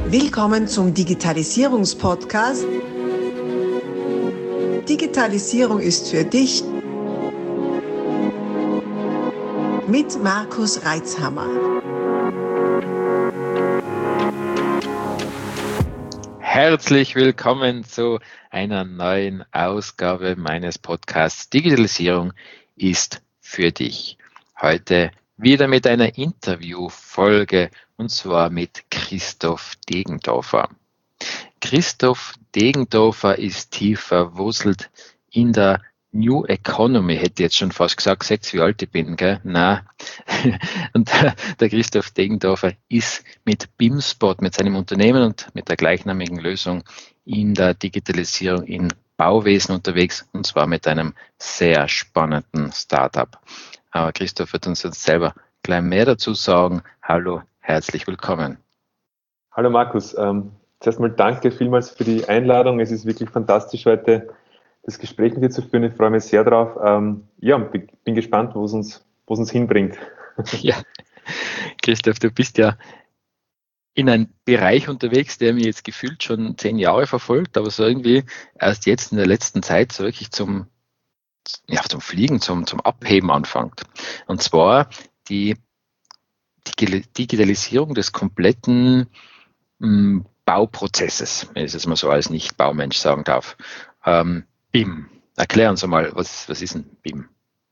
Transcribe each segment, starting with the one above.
Willkommen zum Digitalisierungspodcast. Digitalisierung ist für dich mit Markus Reitzhammer. Herzlich willkommen zu einer neuen Ausgabe meines Podcasts Digitalisierung ist für dich. Heute wieder mit einer Interviewfolge und zwar mit Christoph Degendorfer. Christoph Degendorfer ist tief verwurzelt in der New Economy, hätte ich jetzt schon fast gesagt, seht wie alt ich bin, gell? Nein. Und der Christoph Degendorfer ist mit BIMspot, mit seinem Unternehmen und mit der gleichnamigen Lösung in der Digitalisierung in Bauwesen unterwegs und zwar mit einem sehr spannenden Startup. Aber Christoph wird uns jetzt selber gleich mehr dazu sagen. Hallo, herzlich willkommen. Hallo Markus, zuerst mal danke vielmals für die Einladung. Es ist wirklich fantastisch, heute das Gespräch mit dir zu führen. Ich freue mich sehr drauf. Bin gespannt, wo es uns hinbringt. Ja, Christoph, du bist ja in einem Bereich unterwegs, der mir jetzt gefühlt schon 10 Jahre verfolgt, aber so irgendwie erst jetzt in der letzten Zeit so wirklich zum Fliegen, zum Abheben anfängt. Und zwar die Digitalisierung des kompletten Bauprozesses, wenn ich es mal so als Nicht-Baumensch sagen darf. BIM. Erklär uns einmal, was ist ein BIM?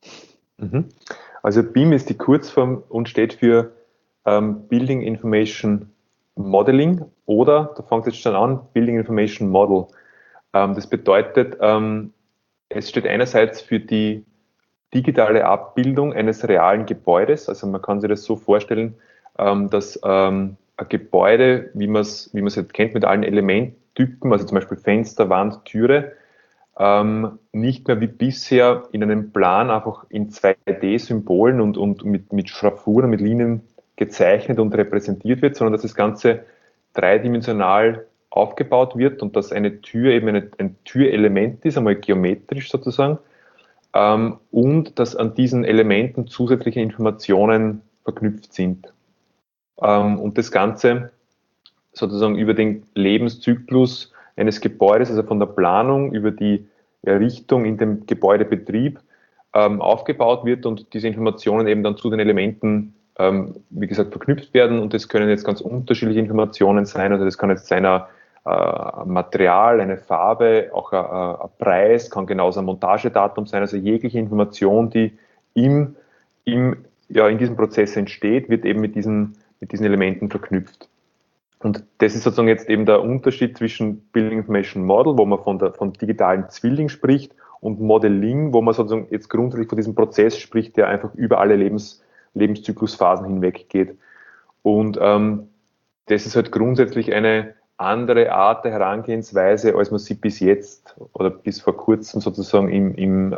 Also BIM ist die Kurzform und steht für Building Information Modeling oder, da fängt es jetzt schon an, Building Information Model. Das bedeutet, es steht einerseits für die digitale Abbildung eines realen Gebäudes. Also man kann sich das so vorstellen, dass ein Gebäude, wie man es halt kennt, mit allen Elementtypen, also zum Beispiel Fenster, Wand, Türe, nicht mehr wie bisher in einem Plan einfach in 2D-Symbolen und mit Schraffuren, mit Linien gezeichnet und repräsentiert wird, sondern dass das Ganze dreidimensional aufgebaut wird und dass eine Tür eben ein Türelement ist, einmal geometrisch sozusagen, und dass an diesen Elementen zusätzliche Informationen verknüpft sind. Und das Ganze sozusagen über den Lebenszyklus eines Gebäudes, also von der Planung über die Errichtung in dem Gebäudebetrieb aufgebaut wird und diese Informationen eben dann zu den Elementen, wie gesagt, verknüpft werden. Und das können jetzt ganz unterschiedliche Informationen sein. Also das kann jetzt sein ein Material, eine Farbe, auch ein Preis, kann genauso ein Montagedatum sein. Also jegliche Information, die in diesem Prozess entsteht, wird eben mit diesen Elementen verknüpft. Und das ist sozusagen jetzt eben der Unterschied zwischen Building Information Model, wo man von digitalen Zwilling spricht, und Modeling, wo man sozusagen jetzt grundsätzlich von diesem Prozess spricht, der einfach über alle Lebenszyklusphasen hinweg geht. Und das ist halt grundsätzlich eine andere Art der Herangehensweise, als man sie bis jetzt oder bis vor kurzem sozusagen im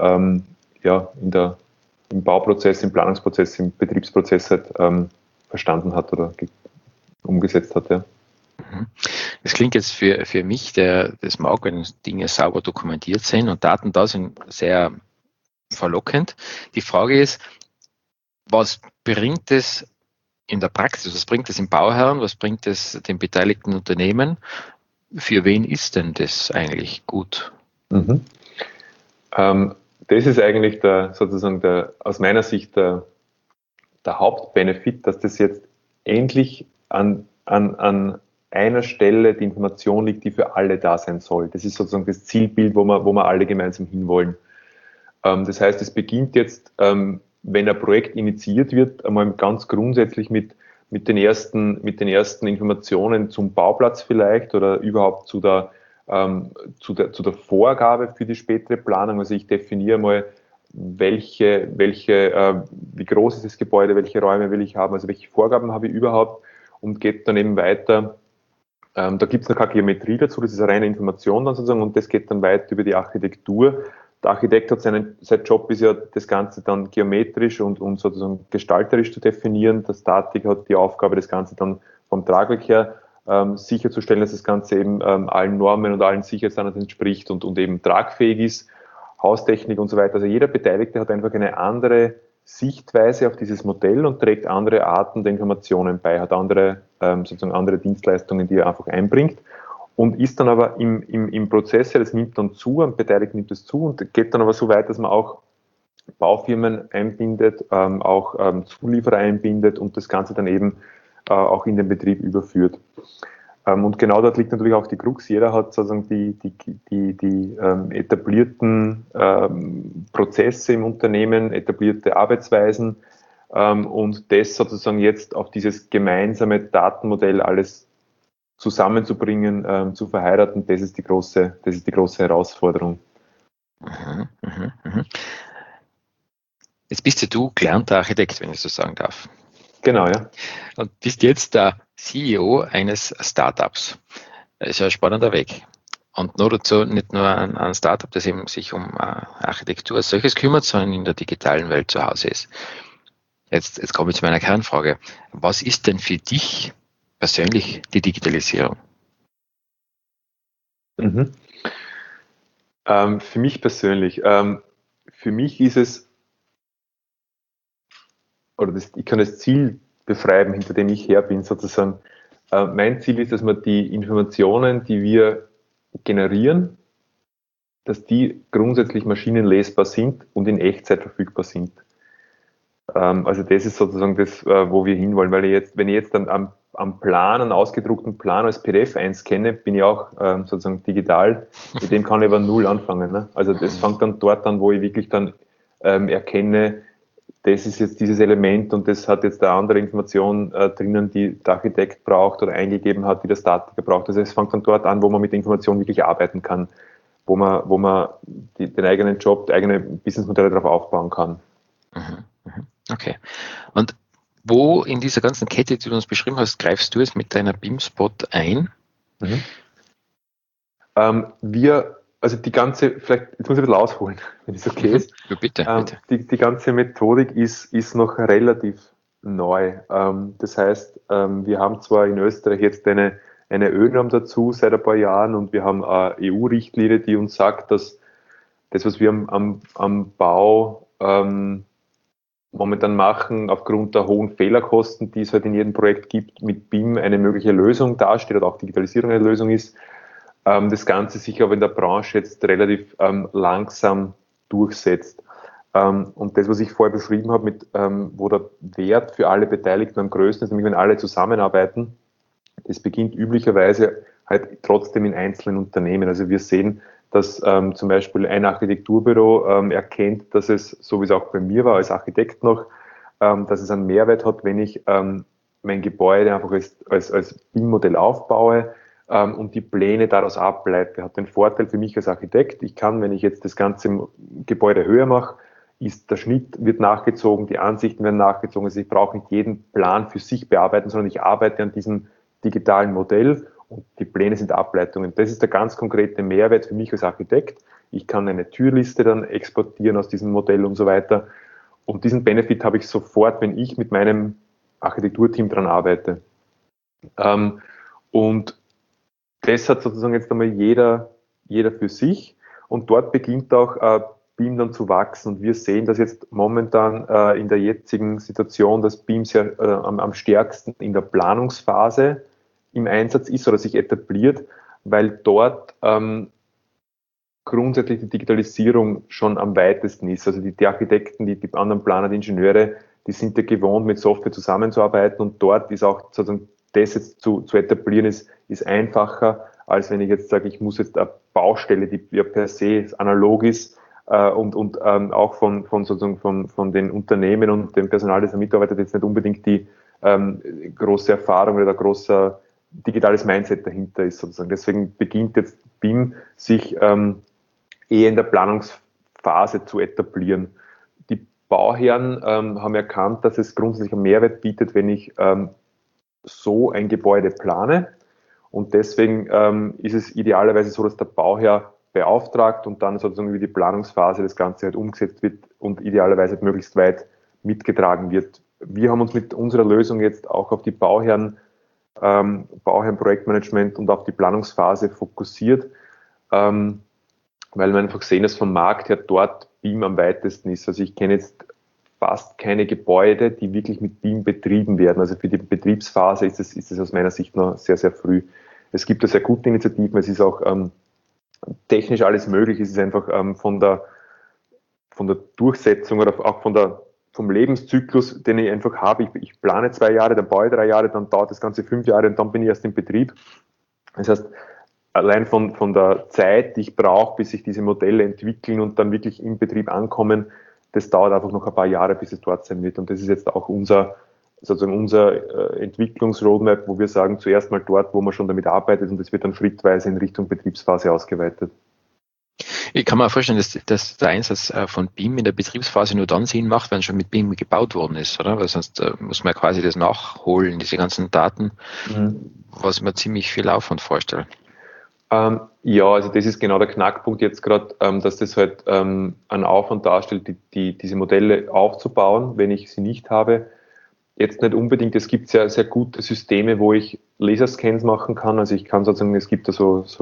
Bauprozess, im Planungsprozess, im Betriebsprozess halt verstanden hat oder umgesetzt hat. Ja. Das klingt jetzt für mich, das mag, wenn Dinge sauber dokumentiert sind und Daten da sind, sehr verlockend. Die Frage ist, was bringt es in der Praxis? Was bringt es dem Bauherrn? Was bringt es den beteiligten Unternehmen? Für wen ist denn das eigentlich gut? Das ist eigentlich aus meiner Sicht der Hauptbenefit, dass das jetzt endlich an einer Stelle die Information liegt, die für alle da sein soll. Das ist sozusagen das Zielbild, wo wir alle gemeinsam hinwollen. Das heißt, es beginnt jetzt, wenn ein Projekt initiiert wird, einmal ganz grundsätzlich mit den ersten Informationen zum Bauplatz vielleicht oder überhaupt zu der Vorgabe für die spätere Planung. Also ich definiere mal, wie groß ist das Gebäude, welche Räume will ich haben, also welche Vorgaben habe ich überhaupt, und geht dann eben weiter. Da gibt es noch keine Geometrie dazu, das ist eine reine Information dann sozusagen, und das geht dann weiter über die Architektur. Der Architekt hat sein Job ist ja, das Ganze dann geometrisch und sozusagen gestalterisch zu definieren. Der Statik hat die Aufgabe, das Ganze dann vom Tragwerk her sicherzustellen, dass das Ganze eben allen Normen und allen Sicherheitsstandards entspricht und eben tragfähig ist, Haustechnik und so weiter. Also jeder Beteiligte hat einfach eine andere Sichtweise auf dieses Modell und trägt andere Arten der Informationen bei, hat andere sozusagen andere Dienstleistungen, die er einfach einbringt. Und ist dann aber im Prozess, das nimmt dann zu, ein Beteiligter nimmt es zu und geht dann aber so weit, dass man auch Baufirmen einbindet, auch Zulieferer einbindet und das Ganze dann eben auch in den Betrieb überführt. Und genau dort liegt natürlich auch die Krux. Jeder hat sozusagen die etablierten Prozesse im Unternehmen, etablierte Arbeitsweisen und das sozusagen jetzt auf dieses gemeinsame Datenmodell alles zusammenzubringen, zu verheiraten, das ist die große Herausforderung. Jetzt bist ja du gelernter Architekt, wenn ich so sagen darf. Genau, ja. Und bist jetzt der CEO eines Startups. Das ist ja ein spannender Weg. Und nur dazu nicht nur ein Startup, das eben sich um Architektur als solches kümmert, sondern in der digitalen Welt zu Hause ist. Jetzt komme ich zu meiner Kernfrage. Was ist denn für dich persönlich die Digitalisierung? Für mich persönlich, für mich ist es, ich kann das Ziel beschreiben, hinter dem ich her bin, sozusagen. Mein Ziel ist, dass wir die Informationen, die wir generieren, dass die grundsätzlich maschinenlesbar sind und in Echtzeit verfügbar sind. Also das ist sozusagen das, wo wir hinwollen, weil wenn ich jetzt dann am Plan, einen ausgedruckten Plan als PDF einscanne, bin ich auch sozusagen digital, mit dem kann ich aber null anfangen. Ne? Also das fängt dann dort an, wo ich wirklich dann erkenne, das ist jetzt dieses Element und das hat jetzt eine andere Information drinnen, die der Architekt braucht oder eingegeben hat, die der Statiker braucht. Also es fängt dann dort an, wo man mit der Information wirklich arbeiten kann, wo man den eigenen Job, die eigene Businessmodelle darauf aufbauen kann. Okay. Und wo in dieser ganzen Kette, die du uns beschrieben hast, greifst du es mit deiner BIM-Spot ein? Also die ganze, vielleicht, jetzt muss ich ein bisschen ausholen, wenn es okay ist. Ja, bitte. Die ganze Methodik ist noch relativ neu. Das heißt, wir haben zwar in Österreich jetzt eine ÖNORM dazu seit ein paar Jahren und wir haben eine EU-Richtlinie, die uns sagt, dass das, was wir am Bau momentan machen, aufgrund der hohen Fehlerkosten, die es halt in jedem Projekt gibt, mit BIM eine mögliche Lösung dasteht oder auch Digitalisierung eine Lösung ist. Das Ganze sich aber in der Branche jetzt relativ langsam durchsetzt. Und das, was ich vorher beschrieben habe, wo der Wert für alle Beteiligten am größten ist, nämlich wenn alle zusammenarbeiten, das beginnt üblicherweise halt trotzdem in einzelnen Unternehmen. Also wir sehen, dass zum Beispiel ein Architekturbüro erkennt, dass es, so wie es auch bei mir war als Architekt noch, dass es einen Mehrwert hat, wenn ich mein Gebäude einfach als BIM-Modell aufbaue und die Pläne daraus ableite. Hat den Vorteil für mich als Architekt, ich kann, wenn ich jetzt das ganze Gebäude höher mache, der Schnitt wird nachgezogen, die Ansichten werden nachgezogen, also ich brauche nicht jeden Plan für sich bearbeiten, sondern ich arbeite an diesem digitalen Modell und die Pläne sind Ableitungen. Das ist der ganz konkrete Mehrwert für mich als Architekt. Ich kann eine Türliste dann exportieren aus diesem Modell und so weiter. Und diesen Benefit habe ich sofort, wenn ich mit meinem Architekturteam dran arbeite. Und das hat sozusagen jetzt einmal jeder für sich. Und dort beginnt auch BIM dann zu wachsen. Und wir sehen, dass jetzt momentan in der jetzigen Situation, dass BIM sehr am stärksten in der Planungsphase im Einsatz ist oder sich etabliert, weil dort grundsätzlich die Digitalisierung schon am weitesten ist. Also die Architekten, die anderen Planer, die Ingenieure, die sind ja gewohnt, mit Software zusammenzuarbeiten und dort ist auch sozusagen das jetzt zu etablieren ist einfacher, als wenn ich jetzt sage, ich muss jetzt eine Baustelle, die ja per se analog ist und auch von den Unternehmen und dem Personal, das mitarbeitet, jetzt nicht unbedingt die große Erfahrung oder der große digitales Mindset dahinter ist sozusagen. Deswegen beginnt jetzt BIM sich eher in der Planungsphase zu etablieren. Die Bauherren haben erkannt, dass es grundsätzlich einen Mehrwert bietet, wenn ich so ein Gebäude plane. Und deswegen ist es idealerweise so, dass der Bauherr beauftragt und dann sozusagen über die Planungsphase das Ganze halt umgesetzt wird und idealerweise halt möglichst weit mitgetragen wird. Wir haben uns mit unserer Lösung jetzt auch auf die Bauherren-Projektmanagement und auf die Planungsphase fokussiert, weil wir einfach sehen, dass vom Markt her dort BIM am weitesten ist. Also ich kenne jetzt fast keine Gebäude, die wirklich mit BIM betrieben werden. Also für die Betriebsphase ist es aus meiner Sicht noch sehr, sehr früh. Es gibt da sehr gute Initiativen, es ist auch technisch alles möglich, es ist einfach von der Durchsetzung oder auch vom Lebenszyklus, den ich einfach habe. Ich plane 2 Jahre, dann baue ich 3 Jahre, dann dauert das Ganze 5 Jahre und dann bin ich erst im Betrieb. Das heißt, allein von der Zeit, die ich brauche, bis sich diese Modelle entwickeln und dann wirklich im Betrieb ankommen, das dauert einfach noch ein paar Jahre, bis es dort sein wird. Und das ist jetzt auch unser Entwicklungsroadmap, wo wir sagen, zuerst mal dort, wo man schon damit arbeitet, und das wird dann schrittweise in Richtung Betriebsphase ausgeweitet. Ich kann mir vorstellen, dass der Einsatz von BIM in der Betriebsphase nur dann Sinn macht, wenn schon mit BIM gebaut worden ist, oder? Weil sonst muss man quasi das nachholen, diese ganzen Daten, was mir ziemlich viel Aufwand vorstellt. Ja, also das ist genau der Knackpunkt jetzt gerade, dass das halt einen Aufwand darstellt, diese Modelle aufzubauen, wenn ich sie nicht habe. Jetzt nicht unbedingt, es gibt sehr, sehr gute Systeme, wo ich Laserscans machen kann. Also ich kann sozusagen, es gibt da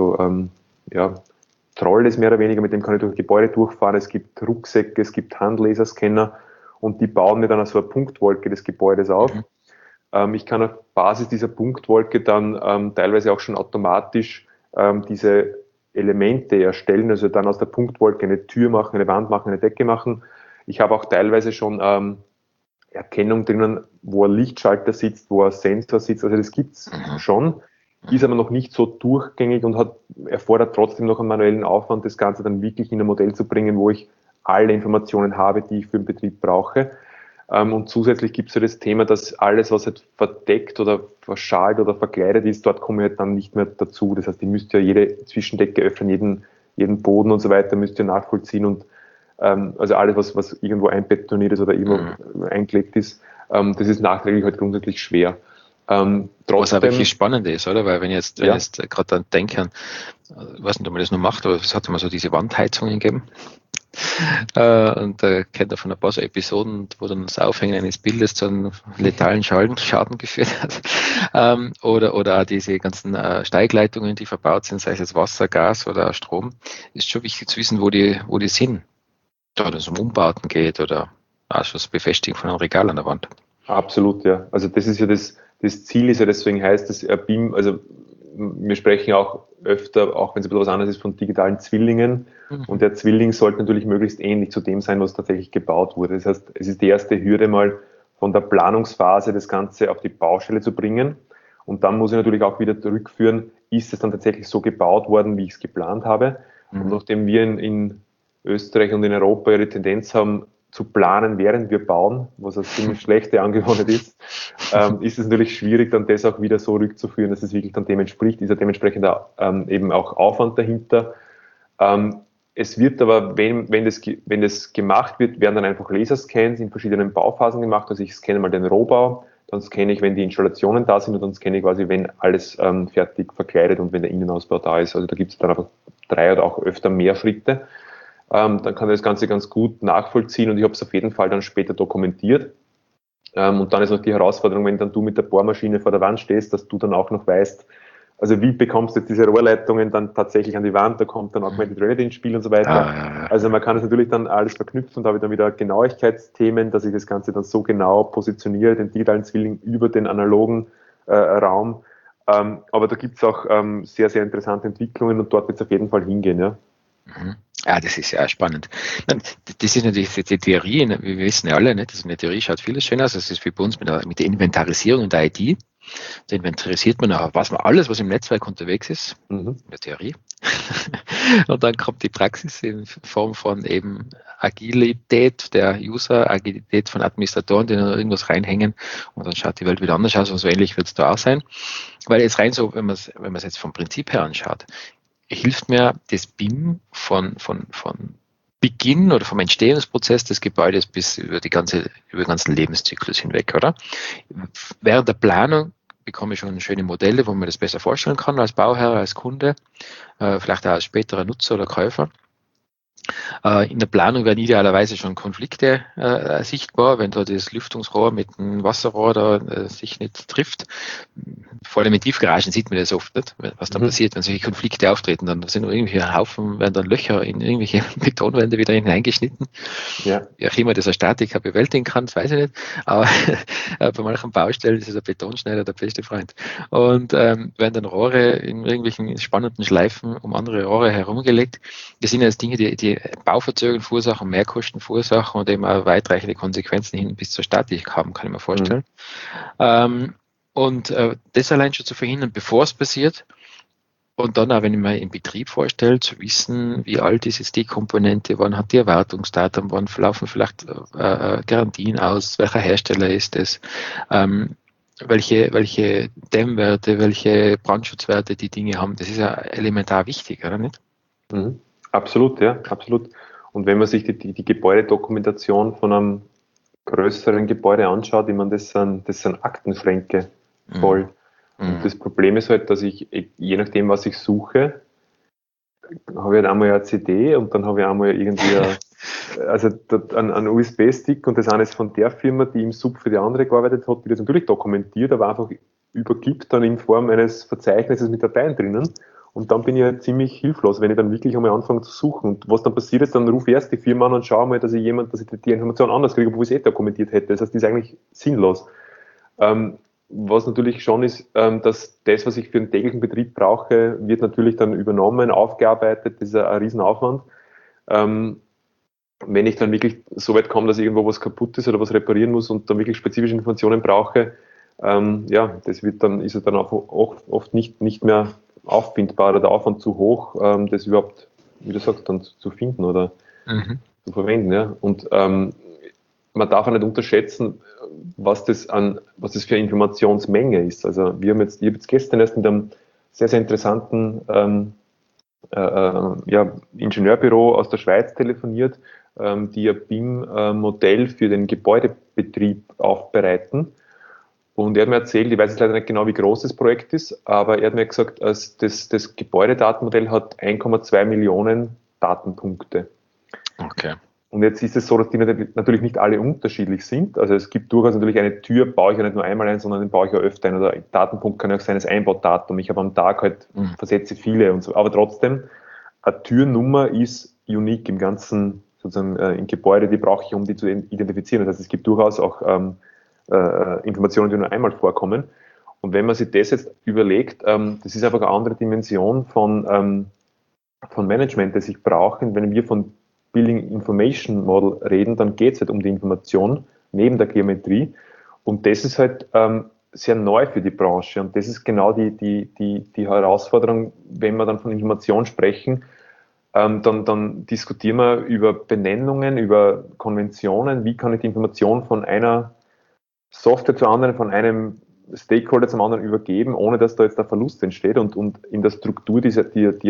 Trolleys mehr oder weniger, mit dem kann ich durch Gebäude durchfahren. Es gibt Rucksäcke, es gibt Handlaserscanner und die bauen mir dann so eine Punktwolke des Gebäudes auf. Ich kann auf Basis dieser Punktwolke dann teilweise auch schon automatisch diese Elemente erstellen, also dann aus der Punktwolke eine Tür machen, eine Wand machen, eine Decke machen. Ich habe auch teilweise schon Erkennung drinnen, wo ein Lichtschalter sitzt, wo ein Sensor sitzt, also das gibt's schon, ist aber noch nicht so durchgängig und erfordert trotzdem noch einen manuellen Aufwand, das Ganze dann wirklich in ein Modell zu bringen, wo ich alle Informationen habe, die ich für den Betrieb brauche. Und zusätzlich gibt es ja das Thema, dass alles, was halt verdeckt oder verschalt oder verkleidet ist, dort komme ich halt dann nicht mehr dazu. Das heißt, ich müsste ja jede Zwischendecke öffnen, jeden Boden und so weiter müsst ihr nachvollziehen und also alles, was irgendwo einbetoniert ist oder irgendwo eingelegt ist, das ist nachträglich halt grundsätzlich schwer. Was aber viel spannender ist, oder? Weil wenn ich jetzt gerade dann denke, ich weiß nicht, ob man das noch macht, aber es hat immer so diese Wandheizungen gegeben. Und da kennt er von ein paar so Episoden, wo dann das Aufhängen eines Bildes zu einem letalen Schaden geführt hat. Oder auch diese ganzen Steigleitungen, die verbaut sind, sei es jetzt Wasser, Gas oder Strom, ist schon wichtig zu wissen, wo die sind. Da es um Umbauten geht oder Anschlussbefestigung von einem Regal an der Wand. Absolut, ja. Also das ist ja das Ziel ist ja, deswegen heißt das BIM, also wir sprechen auch öfter, auch wenn es ein bisschen was anderes ist, von digitalen Zwillingen. Und der Zwilling sollte natürlich möglichst ähnlich zu dem sein, was tatsächlich gebaut wurde. Das heißt, es ist die erste Hürde mal von der Planungsphase das Ganze auf die Baustelle zu bringen. Und dann muss ich natürlich auch wieder zurückführen, ist es dann tatsächlich so gebaut worden, wie ich es geplant habe. Und nachdem wir in Österreich und in Europa ihre Tendenz haben, zu planen, während wir bauen, was eine ziemlich schlechte Angewohnheit ist es natürlich schwierig, dann das auch wieder so rückzuführen, dass es wirklich dann dem entspricht. Ist ja dementsprechend eben auch Aufwand dahinter. Es wird aber, wenn das gemacht wird, werden dann einfach Laserscans in verschiedenen Bauphasen gemacht. Also ich scanne mal den Rohbau, dann scanne ich, wenn die Installationen da sind und dann scanne ich quasi, wenn alles fertig verkleidet und wenn der Innenausbau da ist. Also da gibt es dann einfach 3 oder auch öfter mehr Schritte. Dann kann er das Ganze ganz gut nachvollziehen und ich habe es auf jeden Fall dann später dokumentiert. Und dann ist noch die Herausforderung, wenn dann du mit der Bohrmaschine vor der Wand stehst, dass du dann auch noch weißt, also wie bekommst du jetzt diese Rohrleitungen dann tatsächlich an die Wand, da kommt dann Augmented Reality ins Spiel und so weiter. Also man kann es natürlich dann alles verknüpfen und da habe ich dann wieder Genauigkeitsthemen, dass ich das Ganze dann so genau positioniere, den digitalen Zwilling über den analogen Raum. Aber da gibt es auch sehr, sehr interessante Entwicklungen und dort wird es auf jeden Fall hingehen, ja. Ja, das ist ja spannend. Das ist natürlich die Theorie, wir wissen ja alle, nicht? Also eine Theorie schaut vieles schön aus, das ist wie bei uns mit der Inventarisierung in der IT. Da inventarisiert man auch, alles, was im Netzwerk unterwegs ist, in der Theorie. Und dann kommt die Praxis in Form von eben Agilität der User, Agilität von Administratoren, die da irgendwas reinhängen und dann schaut die Welt wieder anders aus und so ähnlich wird es da auch sein. Weil jetzt rein so, wenn man es jetzt vom Prinzip her anschaut, hilft mir das BIM von Beginn oder vom Entstehungsprozess des Gebäudes bis über den ganzen Lebenszyklus hinweg, oder? Während der Planung bekomme ich schon schöne Modelle, wo man das besser vorstellen kann als Bauherr, als Kunde, vielleicht auch als späterer Nutzer oder Käufer. In der Planung werden idealerweise schon Konflikte sichtbar, wenn da das Lüftungsrohr mit dem Wasserrohr da sich nicht trifft. Vor allem in Tiefgaragen sieht man das oft nicht, was dann passiert, wenn solche Konflikte auftreten. Dann sind nur irgendwelche Haufen, werden dann Löcher in irgendwelche Betonwände wieder hineingeschnitten. Ja. Wie auch immer das ein Statiker bewältigen kann, das weiß ich nicht. Aber bei manchen Baustellen ist der Betonschneider der beste Freund. Und werden dann Rohre in irgendwelchen spannenden Schleifen um andere Rohre herumgelegt. Das sind jetzt Dinge, die Bauverzögerungen verursachen, Mehrkosten verursachen und eben auch weitreichende Konsequenzen hin bis zur Statik haben, kann ich mir vorstellen. Und das allein schon zu verhindern, bevor es passiert, und dann auch, wenn ich mir im Betrieb vorstelle, zu wissen, wie alt ist jetzt die Komponente, wann hat die Erwartungsdatum, wann laufen vielleicht Garantien aus, welcher Hersteller ist es, welche Dämmwerte, welche Brandschutzwerte die Dinge haben, das ist ja elementar wichtig, oder nicht? Mhm. Absolut, ja, absolut. Und wenn man sich die Gebäudedokumentation von einem größeren Gebäude anschaut, ich meine, das sind Aktenschränke voll. Und das Problem ist halt, dass ich, je nachdem, was ich suche, habe ich halt einmal eine CD und dann habe ich einmal irgendwie einen USB-Stick und das eine ist von der Firma, die im Sub für die andere gearbeitet hat, die das natürlich dokumentiert, aber einfach übergibt dann in Form eines Verzeichnisses mit Dateien drinnen. Und dann bin ich halt ziemlich hilflos, wenn ich dann wirklich einmal anfange zu suchen. Und was dann passiert ist, dann rufe ich erst die Firma an und schaue mal, dass ich die Information anders kriege, obwohl ich es dokumentiert hätte. Das heißt, die ist eigentlich sinnlos. Was natürlich schon ist, dass das, was ich für einen täglichen Betrieb brauche, wird natürlich dann übernommen, aufgearbeitet. Das ist ein Riesenaufwand. Wenn ich dann wirklich so weit komme, dass irgendwo was kaputt ist oder was reparieren muss und dann wirklich spezifische Informationen brauche, das ist dann auch oft nicht mehr auffindbar oder der Aufwand zu hoch, das überhaupt, wie du sagst, dann zu finden oder zu verwenden. Ja. Und man darf auch nicht unterschätzen, was das für eine Informationsmenge ist. Also ich habe jetzt gestern erst mit einem sehr, sehr interessanten Ingenieurbüro aus der Schweiz telefoniert, die ein BIM-Modell für den Gebäudebetrieb aufbereiten. Und er hat mir erzählt, ich weiß jetzt leider nicht genau, wie groß das Projekt ist, aber er hat mir gesagt, das Gebäudedatenmodell hat 1,2 Millionen Datenpunkte. Okay. Und jetzt ist es so, dass die natürlich nicht alle unterschiedlich sind. Also es gibt durchaus natürlich eine Tür, baue ich ja nicht nur einmal ein, sondern den baue ich ja öfter ein. Oder ein Datenpunkt kann ja auch sein, das Einbaudatum. Ich habe am Tag halt versetze viele und so. Aber trotzdem, eine Türnummer ist unique im ganzen, sozusagen im Gebäude, die brauche ich, um die zu identifizieren. Das heißt, es gibt durchaus auch Informationen, die nur einmal vorkommen. Und wenn man sich das jetzt überlegt, das ist einfach eine andere Dimension von Management, das ich brauche. Wenn wir von Building Information Model reden, dann geht es halt um die Information neben der Geometrie. Und das ist halt sehr neu für die Branche. Und das ist genau die Herausforderung, wenn wir dann von Information sprechen, dann diskutieren wir über Benennungen, über Konventionen. Wie kann ich die Information von einer Software zur anderen, von einem Stakeholder zum anderen übergeben, ohne dass da jetzt ein Verlust entsteht und in der Struktur, die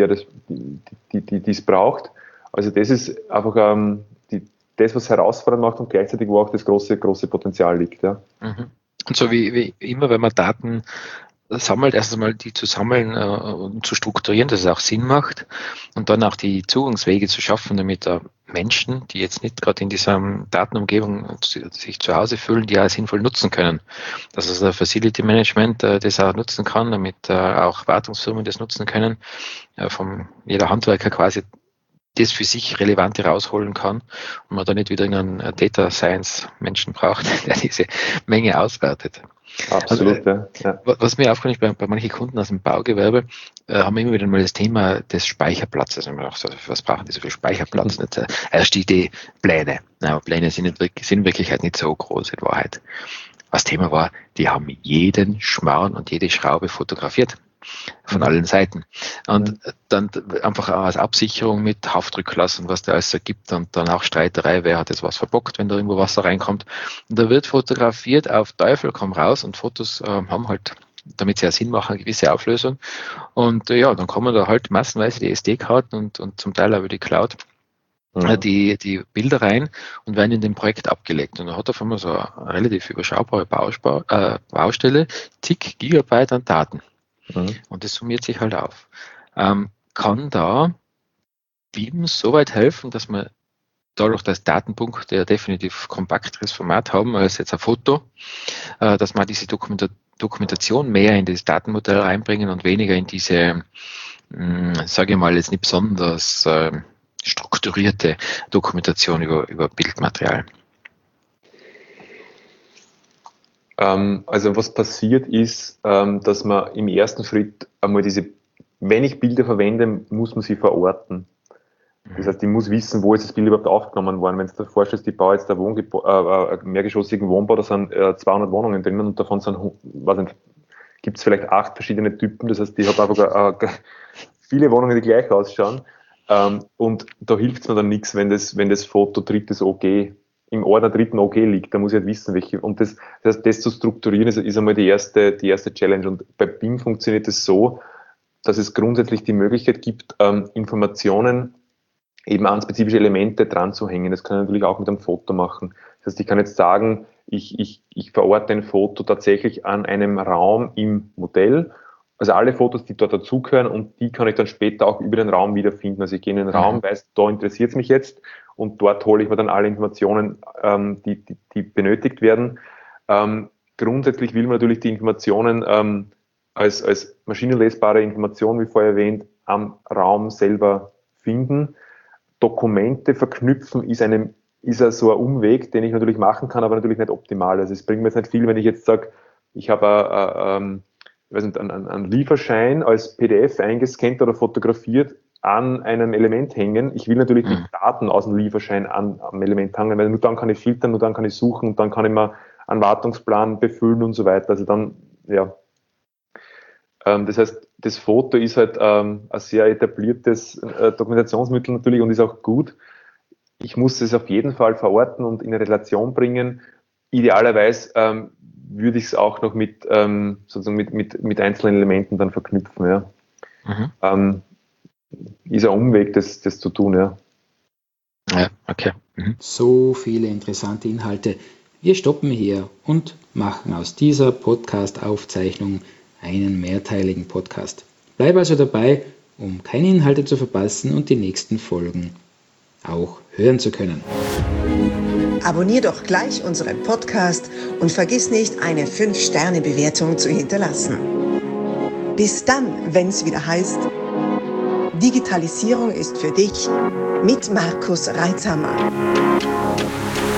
es braucht. Also das ist einfach das, was herausfordernd macht und gleichzeitig wo auch das große Potenzial liegt. Ja. Und so wie immer, wenn man Daten sammelt, erst einmal die zu sammeln und zu strukturieren, dass es auch Sinn macht und dann auch die Zugangswege zu schaffen, damit Menschen, die jetzt nicht gerade in dieser Datenumgebung sich zu Hause fühlen, die auch sinnvoll nutzen können. Dass also das Facility Management das auch nutzen kann, damit auch Wartungsfirmen das nutzen können, jeder Handwerker quasi das für sich Relevante rausholen kann und man da nicht wieder einen Data Science Menschen braucht, der diese Menge auswertet. Absolut, also, ja. Was mir aufgefallen ist, bei manchen Kunden aus dem Baugewerbe haben wir immer wieder mal das Thema des Speicherplatzes. Was brauchen die so viel Speicherplatz? Erst die Idee, Pläne. Aber Pläne sind in Wirklichkeit nicht so groß in Wahrheit. Was Thema war, die haben jeden Schmarrn und jede Schraube fotografiert. Von allen Seiten. Und dann einfach als Absicherung mit Haftrücklassen, was da alles so gibt und dann auch Streiterei, wer hat jetzt was verbockt, wenn da irgendwo Wasser reinkommt. Und da wird fotografiert auf Teufel komm raus und Fotos haben halt, damit sie ja Sinn machen, eine gewisse Auflösung. Und dann kommen da halt massenweise die SD-Karten und zum Teil auch über die Cloud die Bilder rein und werden in dem Projekt abgelegt. Und da hat auf einmal so eine relativ überschaubare Baustelle, zig Gigabyte an Daten. Und das summiert sich halt auf. Kann da BIM so weit helfen, dass man dadurch, dass Datenpunkte ja definitiv kompakteres Format haben als jetzt ein Foto, dass man diese Dokumentation mehr in das Datenmodell reinbringen und weniger in diese, sage ich mal, jetzt nicht besonders strukturierte Dokumentation über Bildmaterial. Also was passiert ist, dass man im ersten Schritt einmal wenn ich Bilder verwende, muss man sie verorten. Das heißt, ich muss wissen, wo ist das Bild überhaupt aufgenommen worden. Wenn du dir vorstellst, ich baue jetzt einen mehrgeschossigen Wohnbau, da sind 200 Wohnungen drinnen und davon gibt es vielleicht 8 verschiedene Typen. Das heißt, ich habe einfach viele Wohnungen, die gleich ausschauen. Und da hilft es mir dann nichts, wenn das Foto drittes OG im Ordner dritten OG liegt. Da muss ich halt wissen, welche. Und das zu strukturieren, ist einmal die erste Challenge. Und bei BIM funktioniert es so, dass es grundsätzlich die Möglichkeit gibt, Informationen eben an spezifische Elemente dran zu hängen. Das kann ich natürlich auch mit einem Foto machen. Das heißt, ich kann jetzt sagen, ich verorte ein Foto tatsächlich an einem Raum im Modell. Also alle Fotos, die dort dazugehören, und die kann ich dann später auch über den Raum wiederfinden. Also ich gehe in den Raum, weiß, da interessiert es mich jetzt, und dort hole ich mir dann alle Informationen, die benötigt werden. Grundsätzlich will man natürlich die Informationen als maschinenlesbare Information, wie vorher erwähnt, am Raum selber finden. Dokumente verknüpfen ist so ein Umweg, den ich natürlich machen kann, aber natürlich nicht optimal. Also es bringt mir jetzt nicht viel, wenn ich jetzt sage, ich habe einen Lieferschein als PDF eingescannt oder fotografiert an einem Element hängen. Ich will natürlich die Daten aus dem Lieferschein am Element hängen, weil nur dann kann ich filtern, nur dann kann ich suchen, und dann kann ich mal einen Wartungsplan befüllen und so weiter. Also dann, ja. Das heißt, das Foto ist halt ein sehr etabliertes Dokumentationsmittel natürlich und ist auch gut. Ich muss es auf jeden Fall verorten und in eine Relation bringen. Idealerweise würde ich es auch noch sozusagen mit einzelnen Elementen dann verknüpfen. Ja. Ist ein Umweg, das zu tun. Ja, ja, okay. So viele interessante Inhalte. Wir stoppen hier und machen aus dieser Podcast-Aufzeichnung einen mehrteiligen Podcast. Bleib also dabei, um keine Inhalte zu verpassen und die nächsten Folgen auch hören zu können. Abonnier doch gleich unseren Podcast und vergiss nicht, eine 5-Sterne-Bewertung zu hinterlassen. Bis dann, wenn es wieder heißt, Digitalisierung ist für dich mit Markus Reitzhammer.